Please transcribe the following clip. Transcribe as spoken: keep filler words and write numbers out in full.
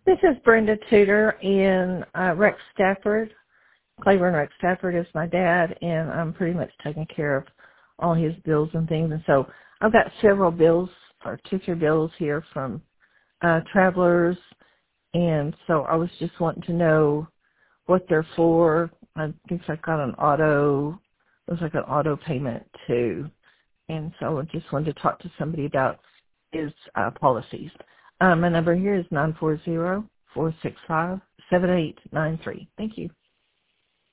This is Brenda Tudor in uh, Rex Stafford. Claiborne Rex Stafford is my dad, and I'm pretty much taking care of all his bills and things. And so I've got several bills, or two, three bills here from uh, travelers, and so I was just wanting to know what they're for. I think I got an auto, it was like an auto payment too. And so I just wanted to talk to somebody about his uh, policies. Um, my number here is nine four zero, four six five, seven eight nine three. Thank you.